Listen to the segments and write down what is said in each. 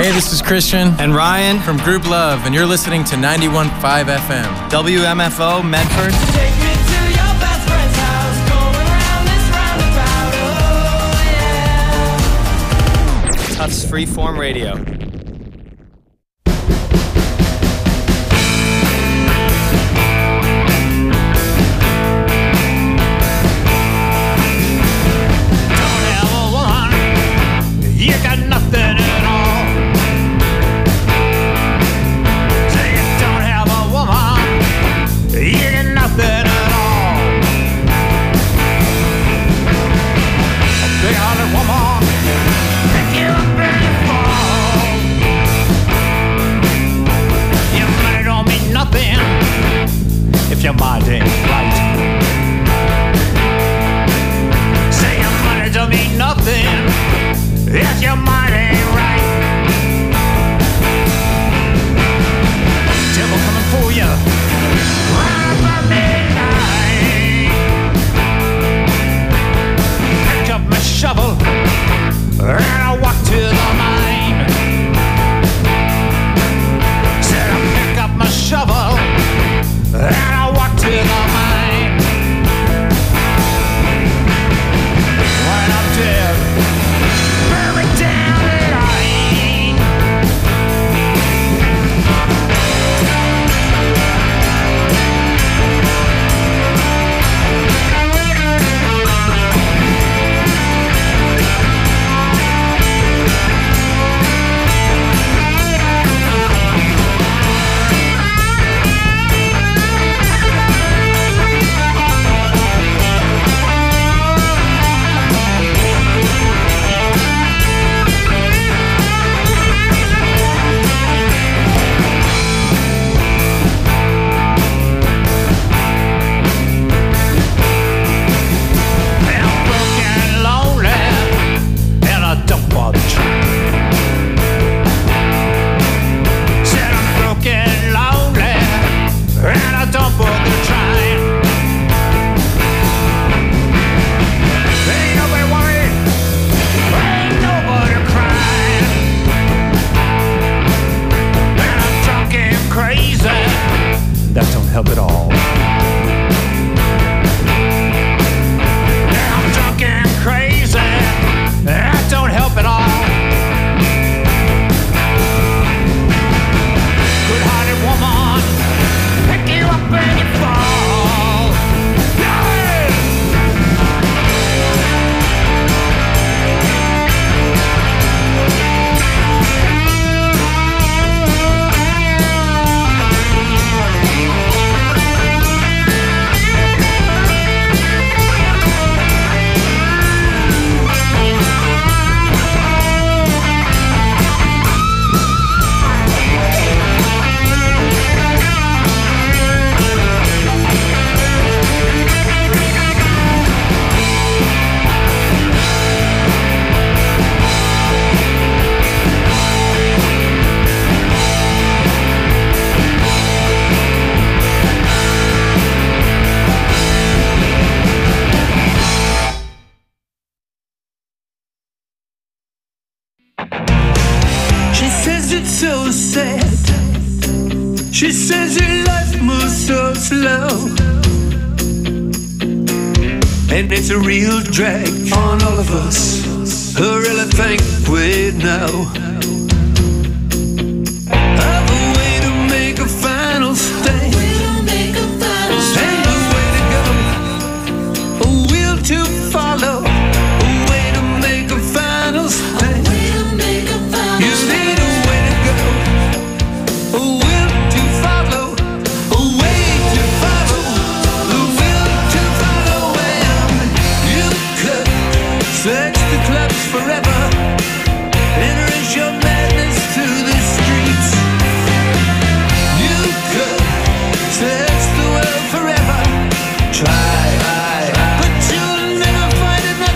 Hey, this is Christian and Ryan from Group Love, and you're listening to 91.5 FM. WMFO Medford. Take me to your best friend's house, going around this roundabout, oh yeah. Tufts Freeform Radio. You got nothing at all. Say you don't have a woman. You got nothing at all. A big-hearted woman pick you up and you fall. Your money don't mean nothing if your mind ain't right. Say your money don't mean nothing. Yes, your mind ain't right. Devil coming for you right about midnight. Pick up my shovel and I walk to the mine. Said I pick up my shovel and I walk to the mine. When I'm dead, down the line. That don't help at all. Yeah, I'm drunk and crazy. That don't help at all. Good-hearted woman, pick you up when you fall. So sad. She says your life moves so slow, and it's a real drag on all of us. I really think we know of a way to make a final stand, and a way to go, a will to follow, a way to make a final stand. You need a way to go, a will to follow, a way to follow, the will to follow. And you could search the clubs forever and raise your madness to the streets. You could search the world forever, try, but you'll never find enough.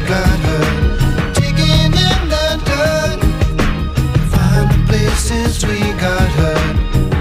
got hurt, digging in the dirt, find the places we got hurt.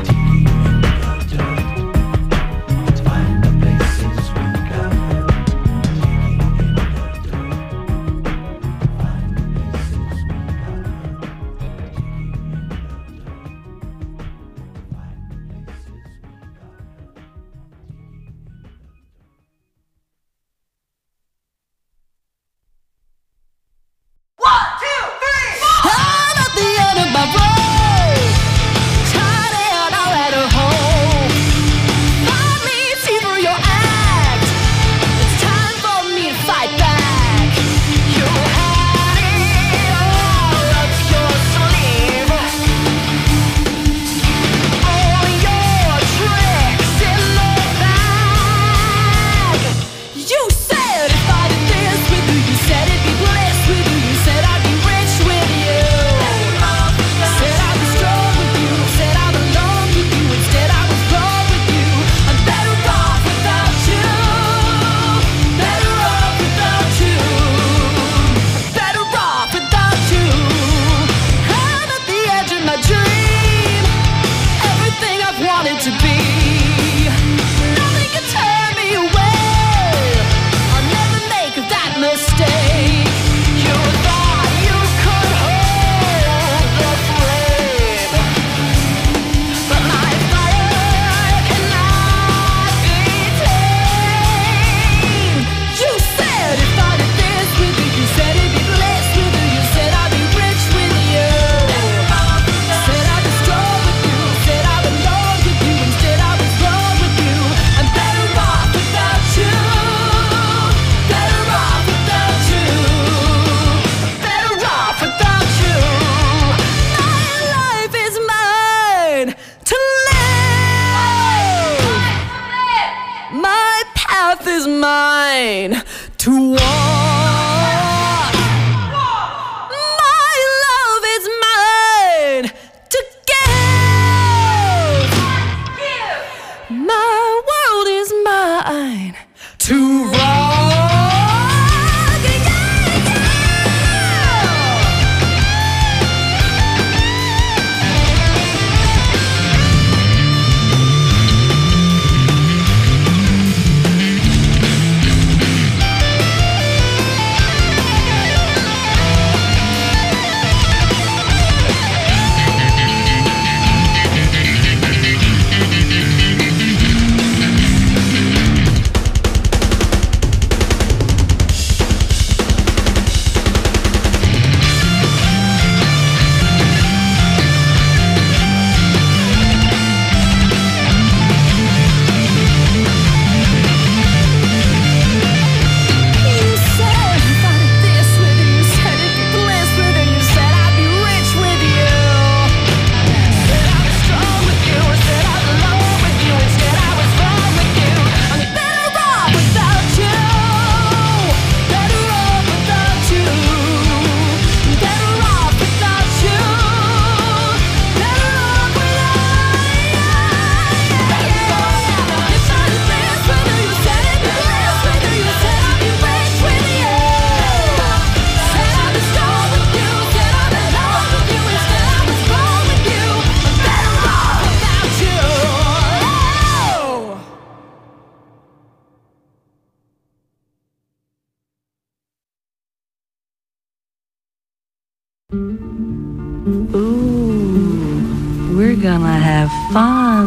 Ooh, we're gonna have fun.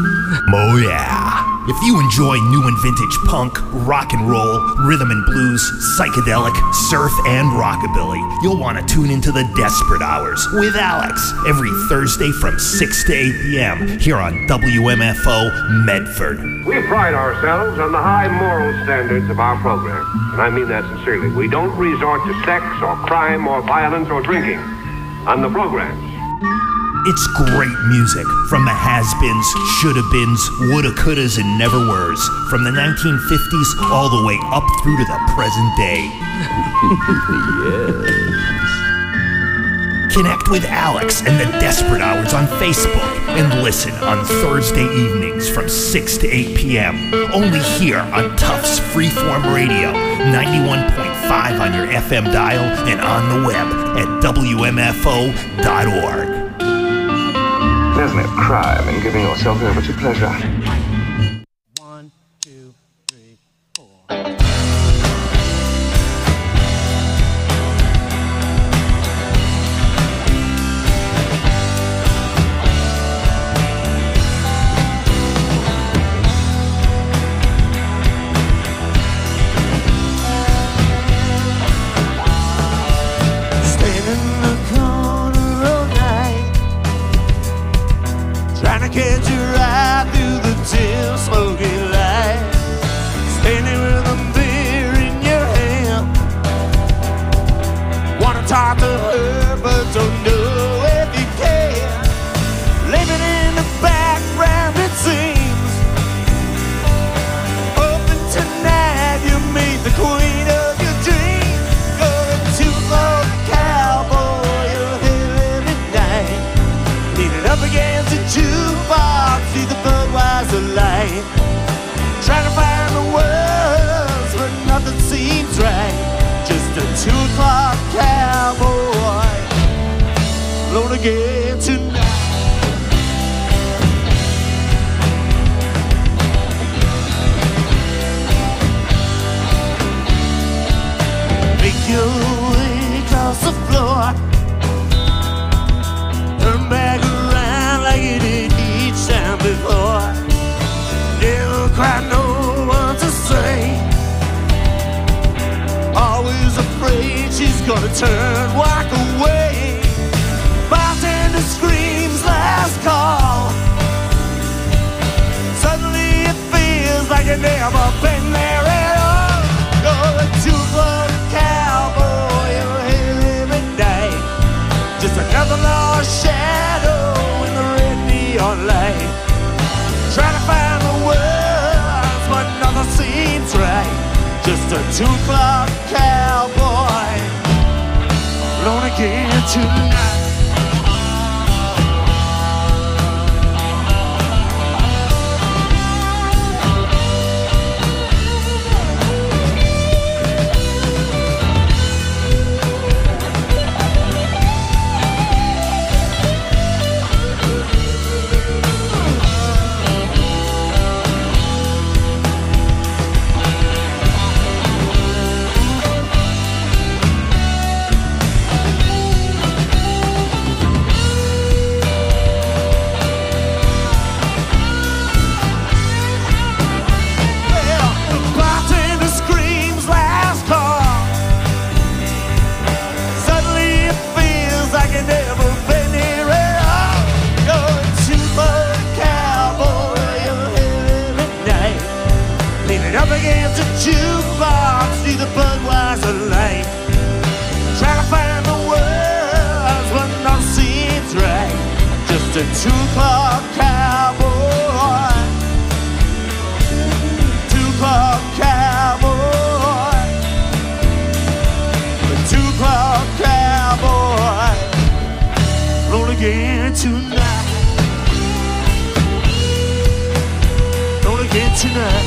Oh yeah. If you enjoy new and vintage punk, rock and roll, rhythm and blues, psychedelic, surf, and rockabilly, you'll want to tune into the Desperate Hours with Alex every Thursday from 6 to 8 p.m. here on WMFO Medford. We pride ourselves on the high moral standards of our program, and I mean that sincerely. We don't resort to sex or crime or violence or drinking on the programs. It's great music from the has-beens, shoulda-beens, woulda-couldas, and never-weres, from the 1950s all the way up through to the present day. Yes. Connect with Alex and the Desperate Hours on Facebook and listen on Thursday evenings from 6 to 8 p.m. only here on Tufts Freeform Radio 91.5 105 on your FM dial and on the web at WMFO.org. There's no crime in giving yourself over to pleasure. 1, 2, 3, 4. Catch your eye through the dim, smoky light. Standing with a beer in your hand. Wanna talk to her, but don't know if you can. Living in the background, it seems. Open tonight, you meet the queen of your dreams. Going to the cowboy, you're here every night. Leaning up against a jukebox, see the Budweiser light. Trying to find the words, but nothing seems right. Just a 2 o'clock cowboy, alone again tonight. Make your way across the floor, turn back around like you did each time before. Never quite know what to say. Always afraid she's gonna turn, walk away. Bartender screams last call. Suddenly it feels like you've never been there at all. You're a 2 o'clock cowboy, you're here every night. Just another lost shadow in the red neon light. Trying to find the words, but nothing seems right. Just a 2 o'clock cowboy, alone again tonight. Jukebox, see the Budweiser light. Try to find the words, but nothing seems right. Just a 2 o'clock cowboy, 2 o'clock cowboy, a 2 o'clock cowboy, roll again tonight, roll again tonight.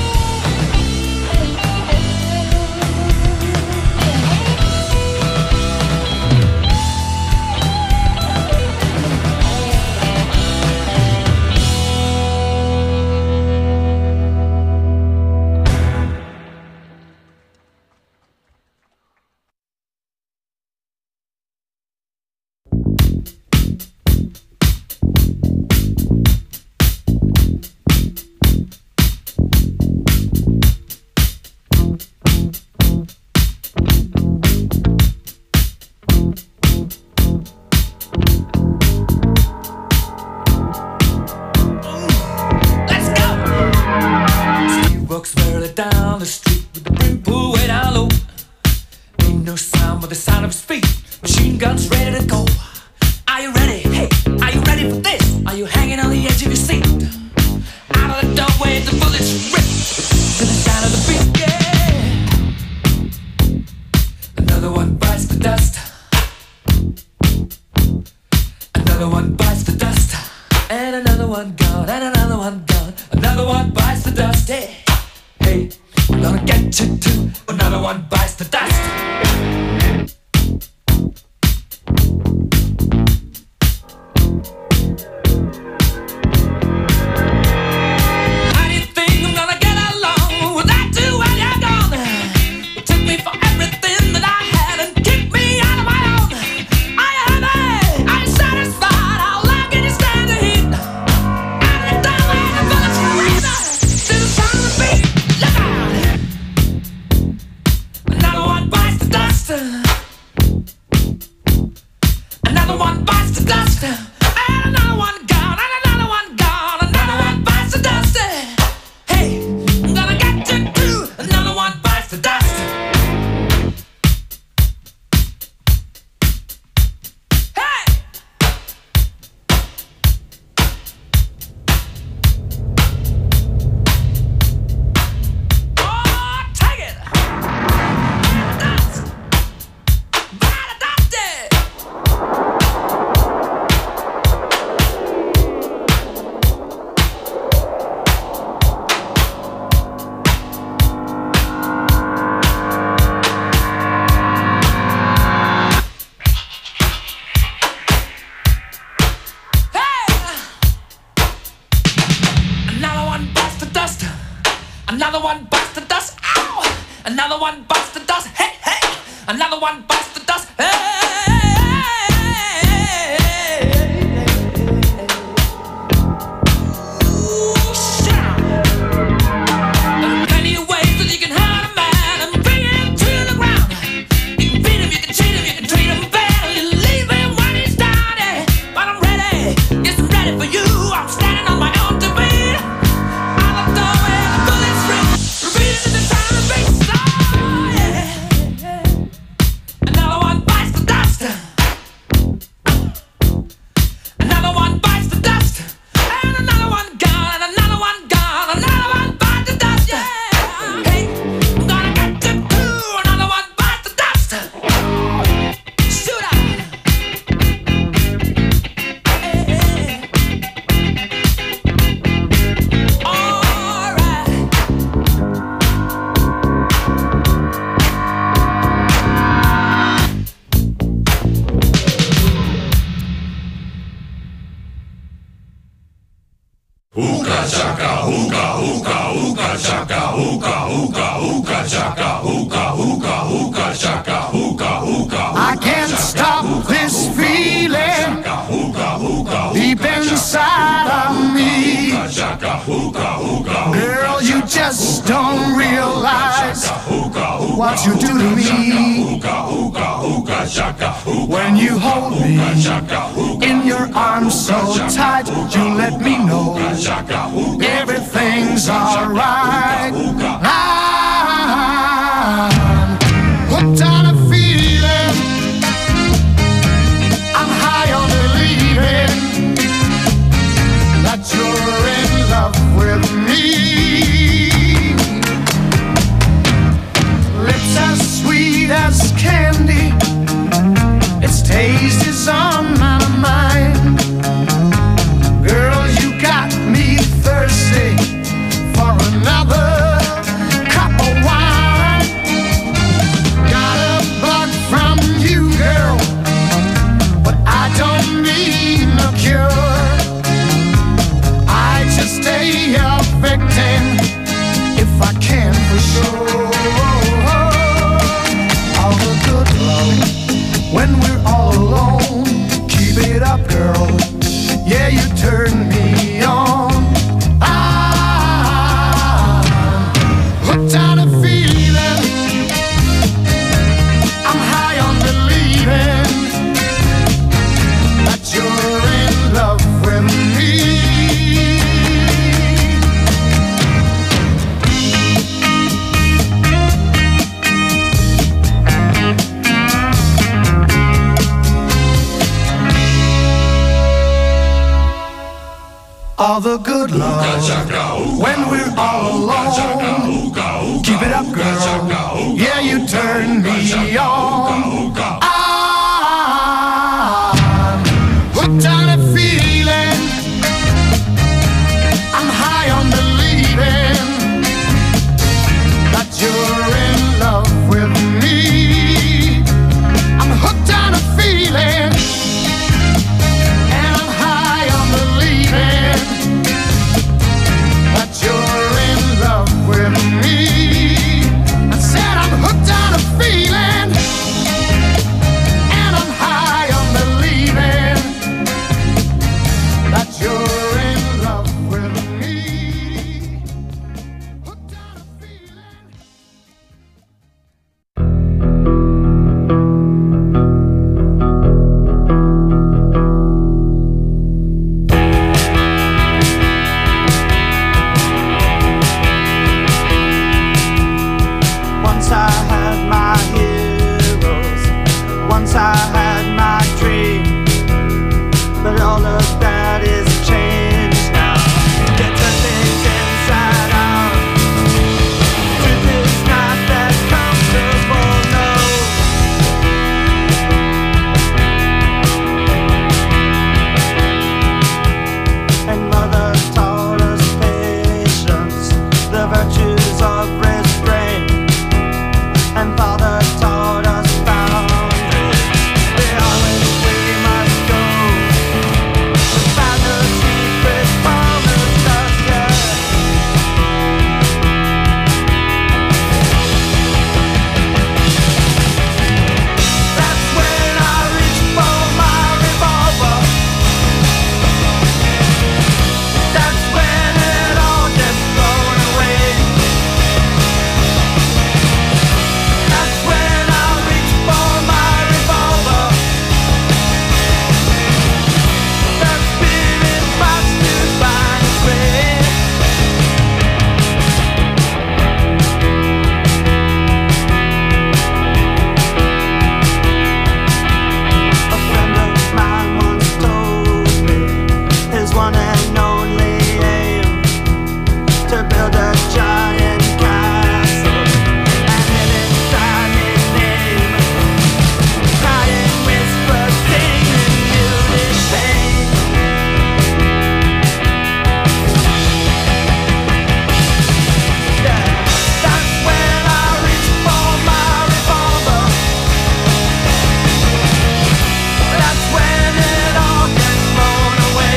Hey, we're gonna get you too. Another one bites the dust. Another one bites the dust. Ow! Another one bites the dust. Hey, hey! Another one bites the dust. Hey! Ooh, shout! There are plenty of ways that you can hurt a man and bring him to the ground. You can beat him, you can cheat him, you can treat him bad, you leave him when he's down. Yeah. But I'm ready, yes, I'm ready for you. I'm standing on my own to beat. Out the door where the bullets ring, repeating the sound of bass. Oh, yeah. Another one bites the dust. Another one bites the dust. And another one gone, and another one gone. Another one bites the dust, yeah. Hey, I'm gonna get you too. Another one bites the dust. Shoot out. All right. Hookah chaka, hookah, hookah, hookah chaka, hookah, hookah, hookah chaka, hookah, hookah, hookah chaka, hookah, hookah. I can't stop this feeling deep inside of me. Girl, you just don't realize what you do to me. When you hold me in your arms so tight, you let me know everything's alright. I'm hooked on a feeling, I'm high on believing that you're in love with me. Lips as sweet as candy, its taste is on my mind. Girl, you got me thirsty for another cup of wine. Got a bug from you, girl, but I don't need no cure. I just stay a victim if I can for sure. All the good love when we're all alone. Keep it up, girl. Yeah, you turn me on. I'm hooked on a feeling, I'm high on believing that you're in love with me. All the good love when we're all alone. Keep it up, girl. Yeah, you turn me on. I'm hooked on a feeling, I'm high on believing that you're in love with me. Once I had my heroes, once I had my dream, but all of that is changed now. They turn things inside out. Truth is not that comfortable, no. And mother taught us patience, the virtues of restraint, and father taught us boundaries. The always we must go to find the secret promised us, yeah. That's when I reach for my revolver. That's when it all gets blown away. That's when I reach for my revolver. The spirit fights to find its way. A friend of mine once told me his one and only aim to build a giant castle and hid inside his name. Crying whispers singing muted pain. Yeah, that's when I reach for my revolver. That's when it all gets blown away.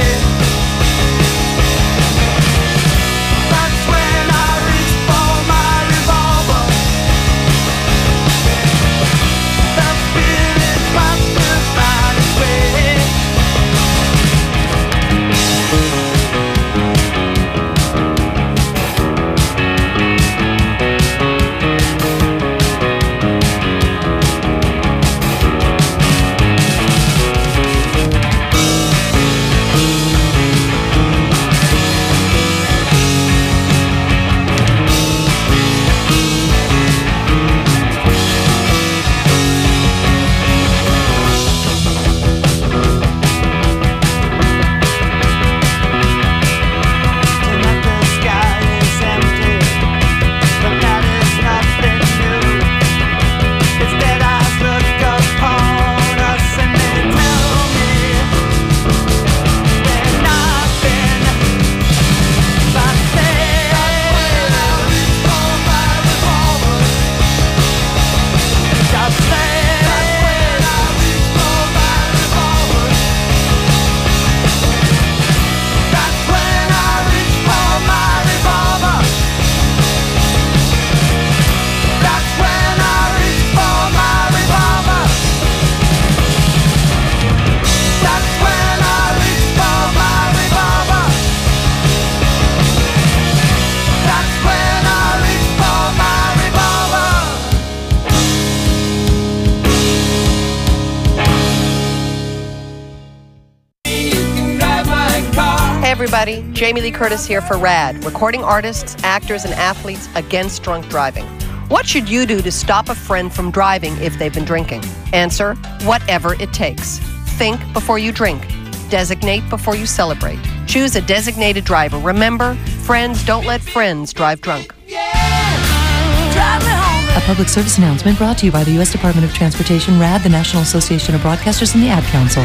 That's when I reach for my revolver. The spirit fights to find its way. Tonight the sky is empty, but that is nothing new. Instead eyes look upon us and they tell me we're nothing but slaves. Just slaves. That's when I reach for my revolver. That's when I reach for my revolver. That's when I reach for my revolver. That's when I reach for my revolver. Hey everybody, Jamie Lee Curtis here for RAD, recording artists, actors, and athletes against drunk driving. What should you do to stop a friend from driving if they've been drinking? Answer, whatever it takes. Think before you drink. Designate before you celebrate. Choose a designated driver. Remember, friends don't let friends drive drunk. A public service announcement brought to you by the U.S. Department of Transportation, RAD, the National Association of Broadcasters, and the Ad Council.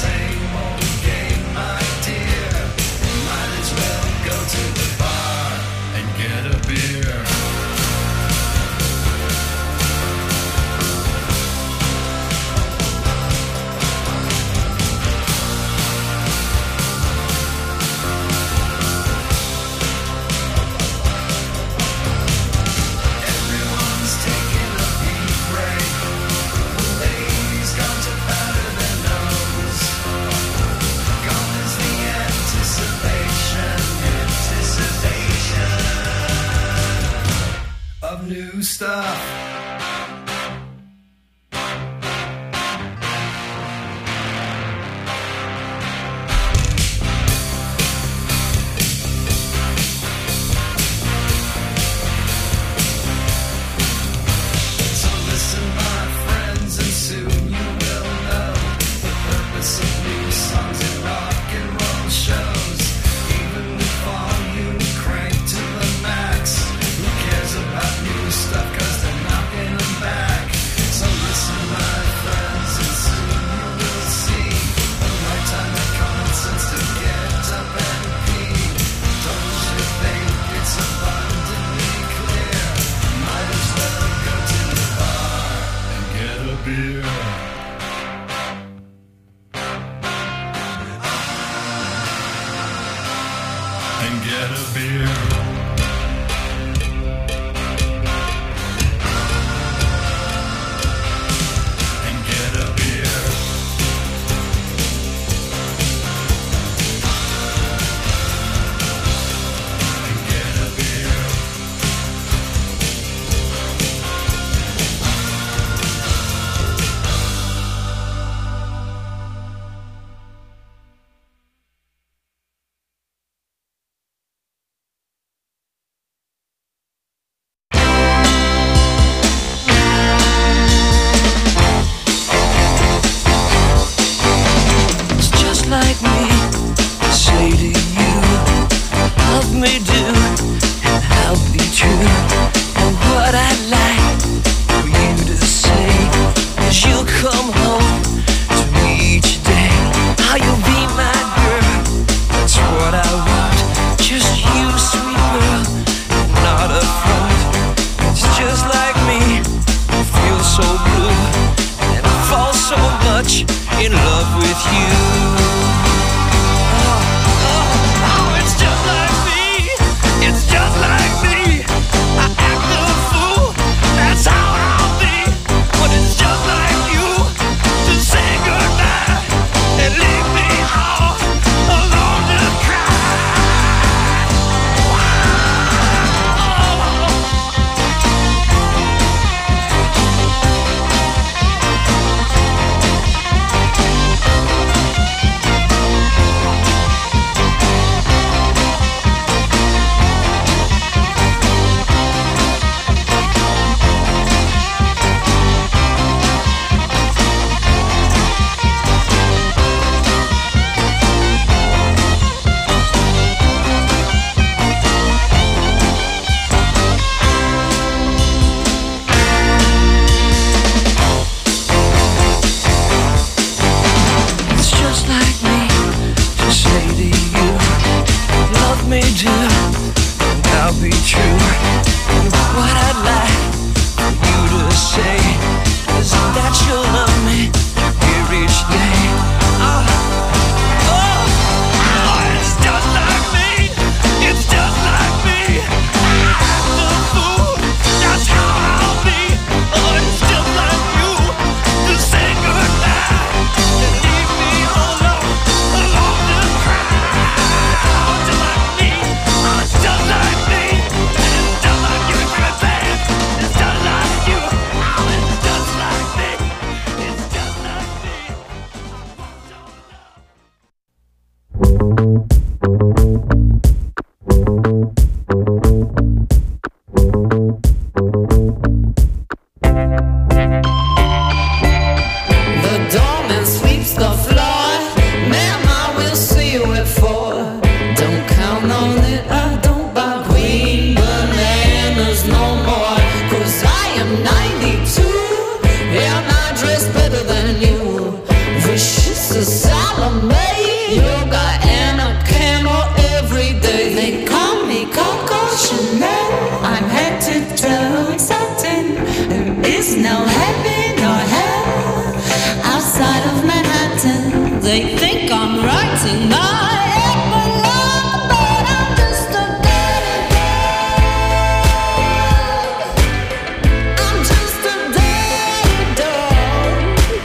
New stuff. Society. Column A, yoga and a camel every day. They call me Coco Chanel. I'm head to toe exciting. There is no heaven or hell outside of Manhattan. They think I'm writing my epilogue, but I'm just a dirty dog. I'm just a dirty dog.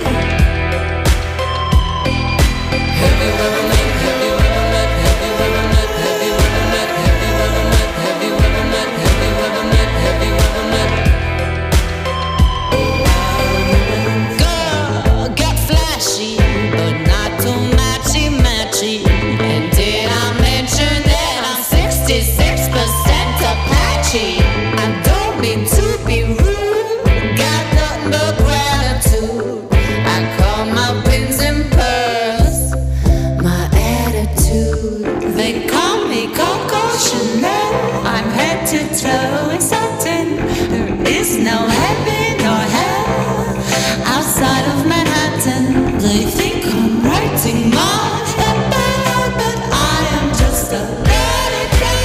Have you ever met, have you ever met, have you ever met, have you ever met, have you ever met, have you ever met, have you ever met, have you ever met? Girl, get flashy, but not too matchy-matchy. And did I mention that I'm 66% Apache? I don't mean to be rude, got nothing but gratitude. I call my pins and pearls my attitude. They call me Coco Chanel. I'm head to toe exciting. There is no heaven or hell outside of Manhattan. They think I'm writing my epilogue, but I am just a dirty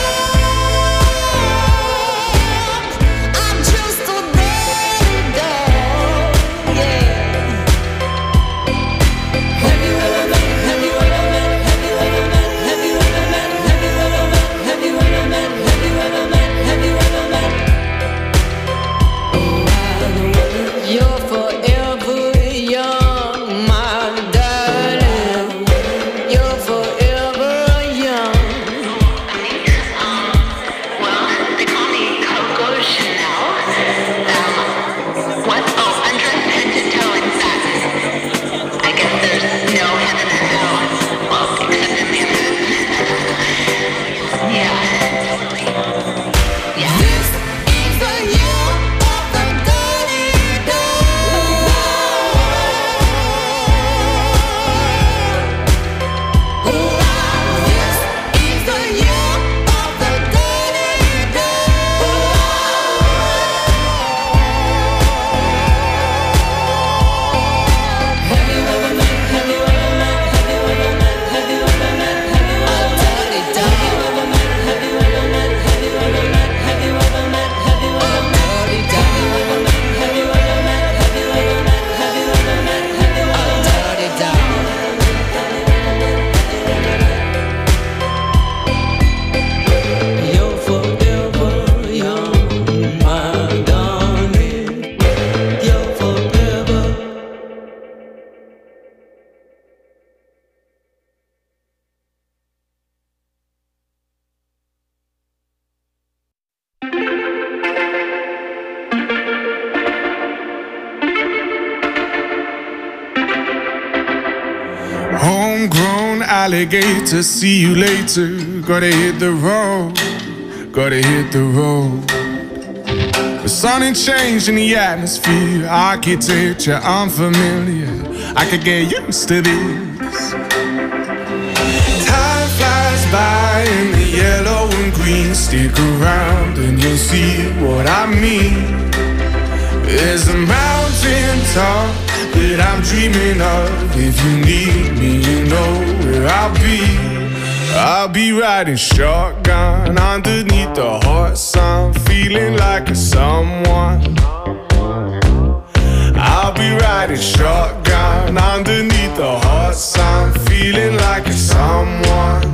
dog. I'm just a dirty dog, yeah. Have you ever met, have you ever met, have you ever met, have you ever met, have you ever met, have you ever met, have you ever met, have you ever met? You're forever young, my darling. You're forever young. Well, they call me Coco Chanel. What? Oh, undressed head to toe in satin. I guess there's no heaven or hell. Well, except in Manhattan. Yeah. This is the year of the dirty dog. This is the year of the dirty dog. Have you ever met, have you ever met, have you ever met, have you ever met, have you ever met, dirty dog? Have you ever met, have you ever met, have you ever met, have you ever met, have you ever met, dirty dog? Have you ever met, have you ever met, have you ever met, have you ever met, have you ever met, dirty dog? You're forever young, my darling. You're forever. Homegrown alligator, see you later. Gotta hit the road, gotta hit the road. The sun ain't changed in the atmosphere, architecture unfamiliar. I could get used to this. Time flies by in the yellow and green. Stick around and you'll see what I mean. There's a mountain top that I'm dreaming of. If you need me, you know where I'll be. I'll be riding shotgun underneath the hot sun, feeling like a someone. I'll be riding shotgun underneath the hot sun, feeling like a someone.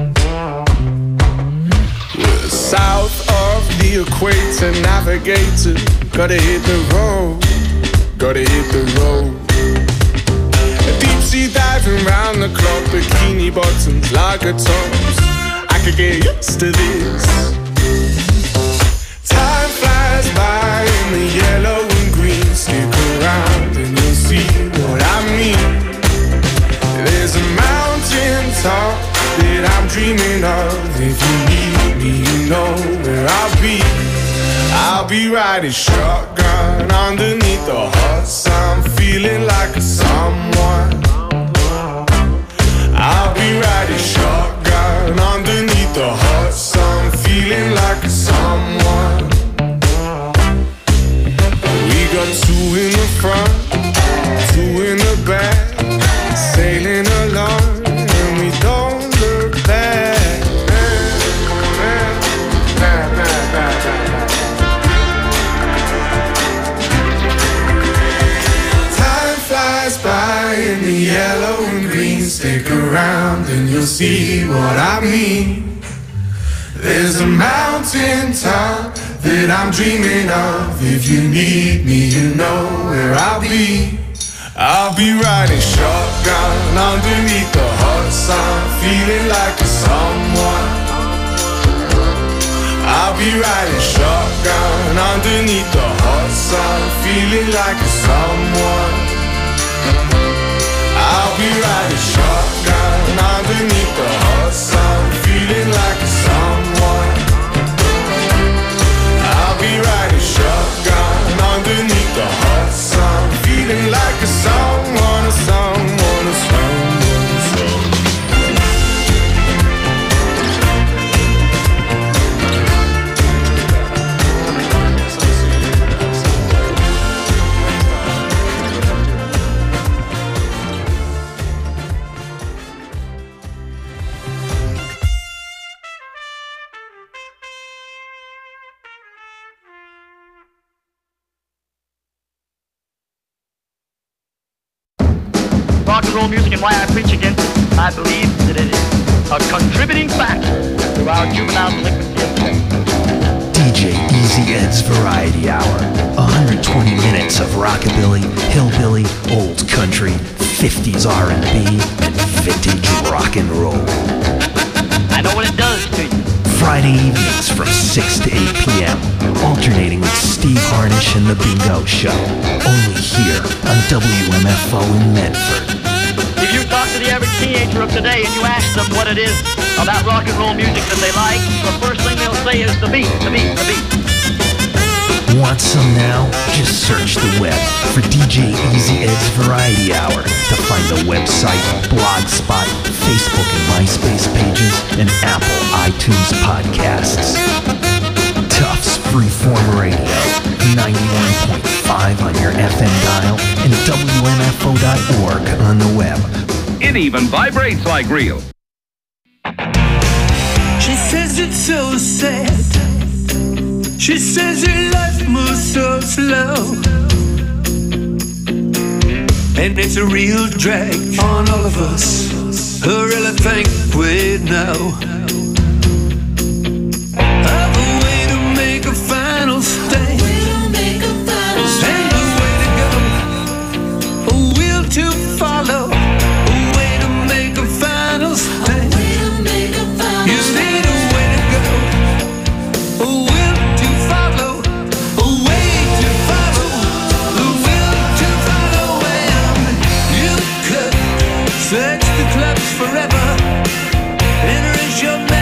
We're south of the equator, navigator. Gotta hit the road, gotta hit the road. Deep sea diving round the clock, bikini bottoms, lager tops. I could get used to this. Time flies by in the yellow and green. Stick around and you'll see what I mean. There's a mountain top that I'm dreaming of. If you need me, you know where I'll be. I'll be riding shotgun underneath the hot sun, feeling like a someone. I'll be riding shotgun underneath the hot sun, feeling like a someone. We got two in the front, two in the back, sailing along around and you'll see what I mean. There's a mountain top that I'm dreaming of. If you need me, you know where I'll be. I'll be riding shotgun underneath the hot sun, feeling like a someone. I'll be riding shotgun underneath the hot sun, feeling like a someone. I'll be riding shotgun underneath the hot sun, feeling like a someone. I'll be riding shotgun underneath the hot sun, feeling like a someone, a someone, a someone, a someone. Rock and roll music and why I preach against it. I believe that it is a contributing factor to our juvenile delinquency of sex. DJ Easy Ed's Variety Hour. 120 minutes of rockabilly, hillbilly, old country, 50s R&B, and vintage rock and roll. I know what it does to you. Friday evenings from 6 to 8 p.m. Alternating with Steve Harnish and The Bingo Show. Only here on WMFO in Medford. If you talk to the average teenager of today and you ask them what it is about rock and roll music that they like, the first thing they'll say is the beat, the beat, the beat. Want some now? Just search the web for DJ Easy Ed's Variety Hour to find the website, Blogspot, Facebook and MySpace pages, and Apple iTunes podcasts. Tufts Freeform Radio, 91.5 on your FM dial, and WMFO.org on the web. It even vibrates like real. She says it's so sad. She says her life moves so slow, and it's a real drag on all of us who really think we know of a way to make a final stand, and a way to go, a will to follow, a way to make a final stand. You need a way to go, a will to follow, a way to follow, a will to follow, and you could search the clubs forever, enter as your man.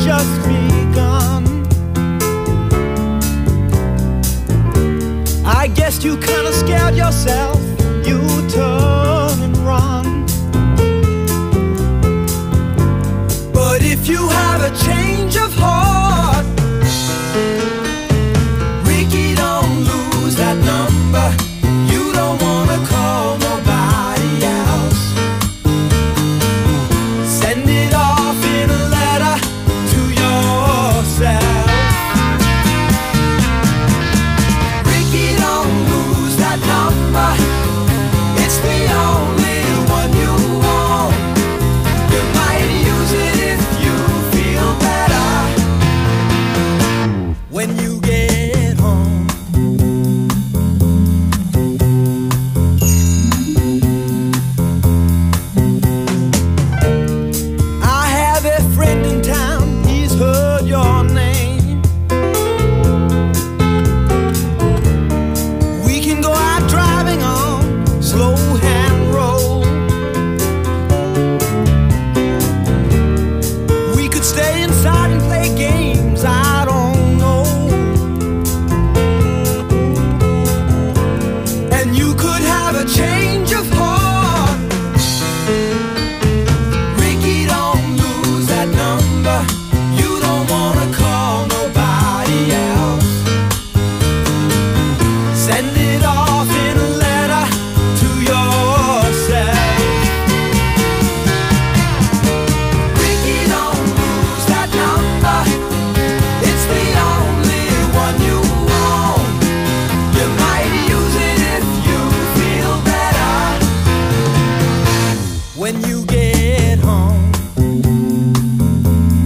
just begun. I guess you kinda scared yourself. You turn and run. But if you have a change of heart, Ricky, don't lose that number. You don't wanna call nobody else. Send it off in a letter to yourself. Ricky, don't lose that number. It's the only one you want. You might use it if you feel better when you get home. I have a friend in town, he's heard your name. We can go out driving on slow hand roll. We could stay inside and play games, I don't know. And you could have a change of heart. Ricky, don't lose that number.